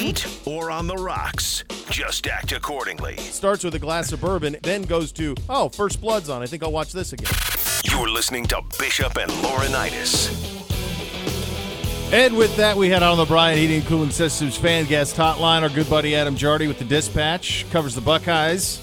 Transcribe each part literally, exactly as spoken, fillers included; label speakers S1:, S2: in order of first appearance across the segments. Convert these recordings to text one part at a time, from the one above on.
S1: heat or on the rocks. Just act accordingly.
S2: Starts with a glass of bourbon, then goes to, oh, First Blood's on. I think I'll watch this again.
S1: You're listening to Bishop and Laurinaitis.
S2: And with that, we head on the Bryant Heating and Cooling Systems fan guest hotline. Our good buddy Adam Jardy with the Dispatch covers the Buckeyes.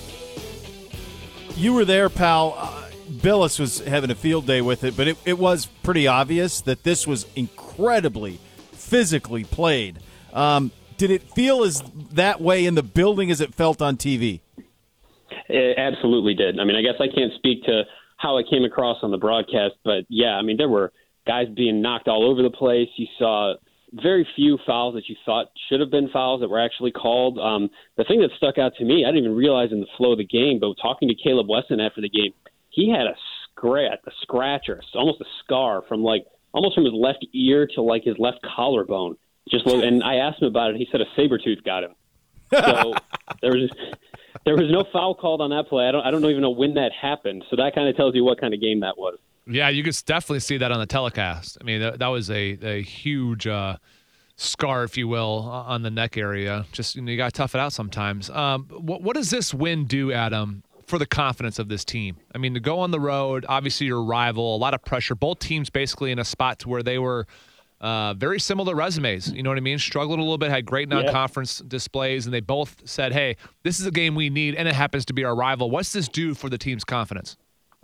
S2: You were there, pal. Uh, Billis was having a field day with it, but it, it was pretty obvious that this was incredibly physically played. Um, did it feel as that way in the building as it felt on T V?
S3: It absolutely did. I mean, I guess I can't speak to how it came across on the broadcast, but yeah, I mean, there were guys being knocked all over the place. You saw very few fouls that you thought should have been fouls that were actually called. Um, the thing that stuck out to me, I didn't even realize in the flow of the game, but talking to Caleb Wesson after the game, he had a scratch, a scratch or almost a scar from like almost from his left ear to like his left collarbone. Just look, and I asked him about it. He said a saber tooth got him. So there was there was no foul called on that play. I don't I don't even know when that happened. So that kind of tells you what kind of game that was.
S4: Yeah, you could definitely see that on the telecast. I mean, that, that was a, a huge uh, scar, if you will, on the neck area. Just, you know, you got to tough it out sometimes. Um, what, what does this win do, Adam, for the confidence of this team? I mean, to go on the road, obviously your rival, a lot of pressure. Both teams basically in a spot to where they were uh, very similar resumes. You know what I mean? Struggled a little bit, had great non-conference yeah. displays, and they both said, hey, this is a game we need, and it happens to be our rival. What's this do for the team's confidence?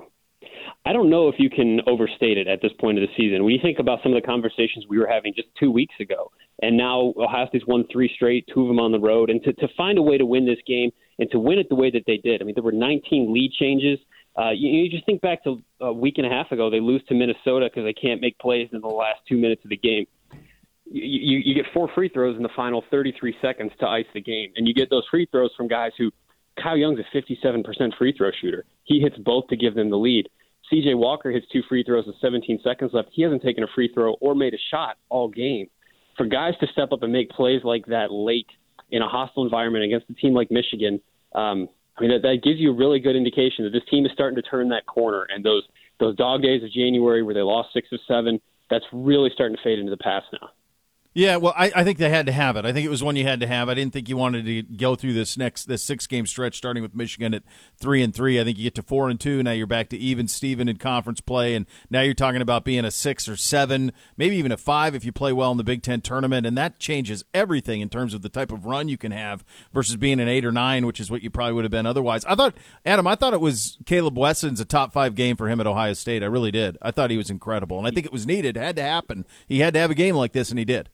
S3: I don't know if you can overstate it at this point of the season. When you think about some of the conversations we were having just two weeks ago, and now Ohio State's won three straight, two of them on the road, and to, to find a way to win this game and to win it the way that they did. I mean, there were nineteen lead changes. Uh, you, you just think back to a week and a half ago, they lose to Minnesota because they can't make plays in the last two minutes of the game. You, you, you get four free throws in the final thirty-three seconds to ice the game, and you get those free throws from guys who – Kyle Young's a fifty-seven percent free throw shooter. He hits both to give them the lead. C J Walker hits two free throws with seventeen seconds left. He hasn't taken a free throw or made a shot all game. For guys to step up and make plays like that late in a hostile environment against a team like Michigan, um, I mean, that, that gives you a really good indication that this team is starting to turn that corner. And those those dog days of January where they lost six of seven, that's really starting to fade into the past now.
S2: Yeah, well, I, I think they had to have it. I think it was one you had to have. I didn't think you wanted to go through this next this six game stretch, starting with Michigan at three and three. I think you get to four and two. Now you're back to even Steven in conference play, and now you're talking about being a six or seven, maybe even a five if you play well in the Big Ten tournament, and that changes everything in terms of the type of run you can have versus being an eight or nine, which is what you probably would have been otherwise. I thought, Adam, I thought it was Caleb Wesson's a top five game for him at Ohio State. I really did. I thought he was incredible, and I think it was needed. It had to happen. He had to have a game like this, and he did.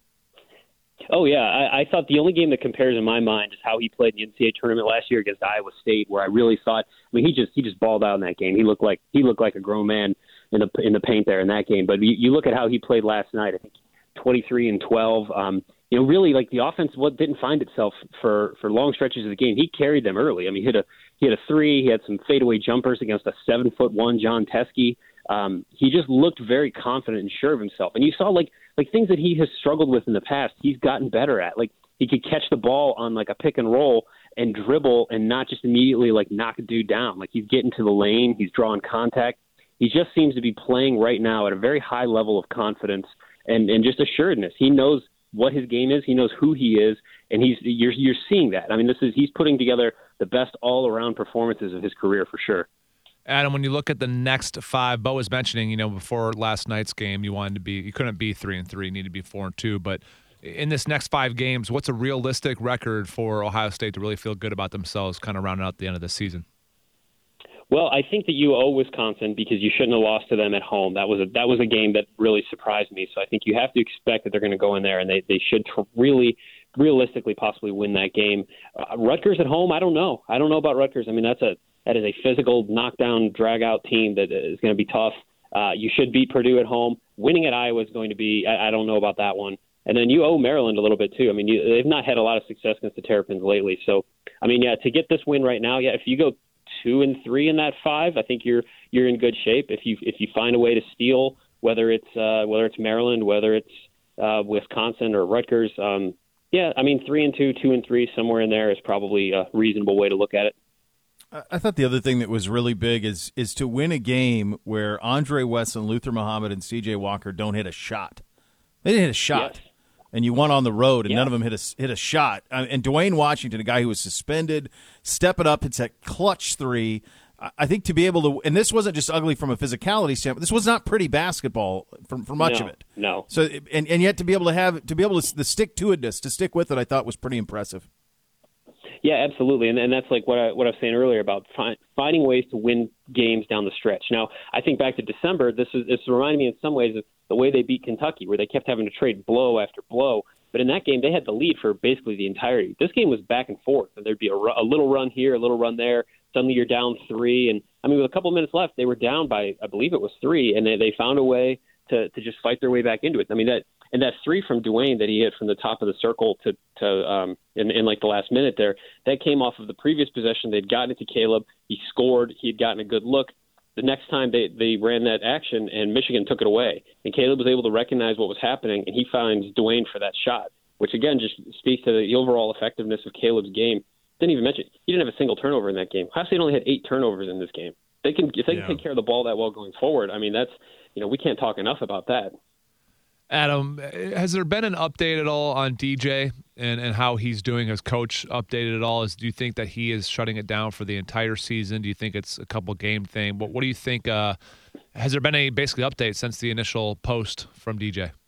S3: Oh, yeah. I, I thought the only game that compares in my mind is how he played in the N C double A tournament last year against Iowa State, where I really thought, I mean, he just he just balled out in that game. He looked like he looked like a grown man in the in the paint there in that game. But you, you look at how he played last night. I think twenty-three and twelve. Um, you know, really like the offense what didn't find itself for for long stretches of the game. He carried them early. I mean, he hit a he hit a three. He had some fadeaway jumpers against a seven foot one John Teske. Um, he just looked very confident and sure of himself. And you saw like like things that he has struggled with in the past, he's gotten better at. Like he could catch the ball on like a pick and roll and dribble and not just immediately like knock a dude down. Like he's getting to the lane, he's drawing contact. He just seems to be playing right now at a very high level of confidence and, and just assuredness. He knows what his game is, he knows who he is, and he's you're you're seeing that. I mean, this is he's putting together the best all around performances of his career for sure.
S4: Adam, when you look at the next five, Bo was mentioning, you know, before last night's game, you wanted to be, you couldn't be three and three, you needed to be four and two. But in this next five games, what's a realistic record for Ohio State to really feel good about themselves, kind of rounding out the end of the season?
S3: Well, I think that you owe Wisconsin because you shouldn't have lost to them at home. That was a that was a game that really surprised me. So I think you have to expect that they're going to go in there and they they should tr- really. realistically possibly win that game. Uh, Rutgers at home, I don't know. I don't know about Rutgers. I mean, that's a that is a physical knockdown, drag-out team that is going to be tough. Uh, you should beat Purdue at home. Winning at Iowa is going to be, I, I don't know about that one. And then you owe Maryland a little bit too. I mean, you, they've not had a lot of success against the Terrapins lately. So, I mean, yeah, to get this win right now, yeah, if you go two and three in that five, I think you're you're in good shape. If you if you find a way to steal, whether it's uh, whether it's Maryland, whether it's uh, Wisconsin or Rutgers, um, yeah, I mean, three and two, two and three, somewhere in there is probably a reasonable way to look at it.
S2: I thought the other thing that was really big is is to win a game where Andre Wesson, Luther Muhammad, and C J Walker don't hit a shot. They didn't hit a shot.
S3: Yes.
S2: and you won on the road, and
S3: yeah.
S2: none of them hit a, hit a shot. And Dwayne Washington, a guy who was suspended, stepping up, it's that clutch three. I think to be able to – and this wasn't just ugly from a physicality standpoint. This was not pretty basketball for, for much
S3: no,
S2: of it.
S3: No.
S2: So and, and yet to be able to have – to be able to – the stick-to-itness, to stick with it, I thought was pretty impressive.
S3: Yeah, absolutely, and and that's like what I what I was saying earlier about fi- finding ways to win games down the stretch. Now, I think back to December, this is this reminded me in some ways of the way they beat Kentucky, where they kept having to trade blow after blow. But in that game, they had the lead for basically the entirety. This game was back and forth, and there'd be a, a little run here, a little run there. Suddenly, you're down three, and I mean, with a couple minutes left, they were down by I believe it was three, and they they found a way to to just fight their way back into it. I mean that. And that three from Dwayne that he hit from the top of the circle to to um, in, in like the last minute there, that came off of the previous possession. They'd gotten it to Caleb. He scored. He had gotten a good look. The next time they, they ran that action, and Michigan took it away. And Caleb was able to recognize what was happening, and he finds Dwayne for that shot, which, again, just speaks to the overall effectiveness of Caleb's game. Didn't even mention, he didn't have a single turnover in that game. Ohio State only had eight turnovers in this game. They can If they can
S2: yeah.
S3: take care of the ball that well going forward, I mean, that's, you know, we can't talk enough about that.
S4: Adam, has there been an update at all on D J and, and how he's doing? Has Coach updated at all? Is, do you think that he is shutting it down for the entire season? Do you think it's a couple game thing? What, what do you think? Uh, has there been any basically update since the initial post from D J?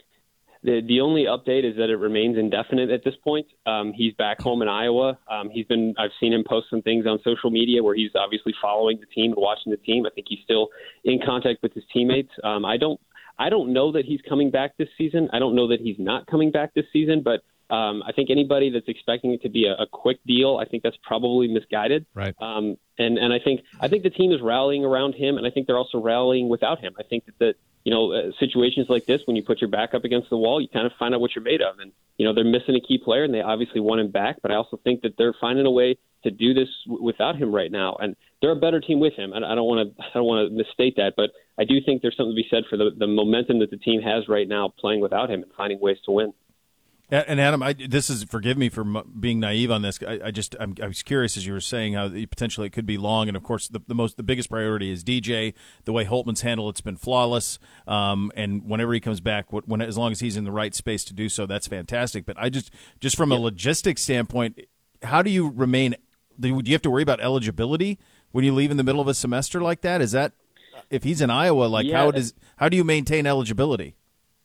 S3: The the only update is that it remains indefinite at this point. Um, he's back home in Iowa. Um, he's been I've seen him post some things on social media where he's obviously following the team and watching the team. I think he's still in contact with his teammates. Um, I don't. I don't know that he's coming back this season. I don't know that he's not coming back this season, but um, I think anybody that's expecting it to be a, a quick deal, I think that's probably misguided.
S4: Right.
S3: Um, and and I think I think the team is rallying around him, and I think they're also rallying without him. I think that, that you know uh, situations like this, when you put your back up against the wall, you kind of find out what you're made of. And you know they're missing a key player, and they obviously want him back. But I also think that they're finding a way to do this w- without him right now, and they're a better team with him. And I don't want to I don't want to misstate that, but I do think there's something to be said for the, the momentum that the team has right now playing without him and finding ways to win.
S2: And Adam, I, this is forgive me for being naive on this. I, I just I'm, I was curious as you were saying how potentially it could be long, and of course the, the most the biggest priority is D J. The way Holtman's handled it's been flawless, um, and whenever he comes back, when as long as he's in the right space to do so, that's fantastic. But I just just from a logistics standpoint, how do you remain? Do you have to worry about eligibility when you leave in the middle of a semester like that? Is that if he's in Iowa, like
S3: yeah,
S2: how does how do you maintain eligibility?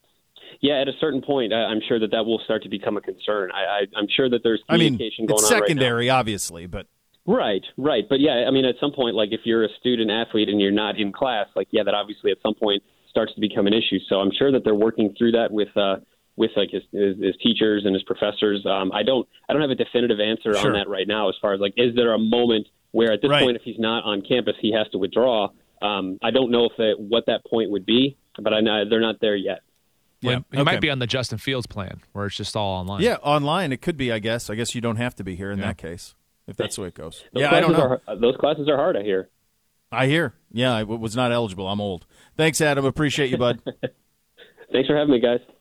S3: Yeah, at a certain point, I, I'm sure that that will start to become a concern. I, I, I'm sure that there's
S2: I mean,
S3: communication going
S2: it's
S3: on right now.
S2: secondary, obviously, but
S3: right, right. But yeah, I mean, at some point, like if you're a student athlete and you're not in class, like yeah, that obviously at some point starts to become an issue. So I'm sure that they're working through that with uh, with like his, his, his teachers and his professors. Um, I don't I don't have a definitive answer
S2: Sure.
S3: on that right now. As far as like, is there a moment where at this
S2: Right.
S3: point, if he's not on campus, he has to withdraw? Um, I don't know if that, what that point would be, but I know they're not there yet.
S4: Well,
S2: Yeah,
S4: he
S2: okay.
S4: might be on the Justin Fields plan where it's just all online.
S2: Yeah, online it could be. I guess. I guess you don't have to be here in
S4: Yeah.
S2: that case if that's the way it goes.
S3: Those
S2: yeah, I don't
S3: classes
S2: know.
S3: Are, those classes are hard, I hear.
S2: I hear. Yeah, I w- was not eligible. I'm old. Thanks, Adam. Appreciate you, bud.
S3: Thanks for having me, guys.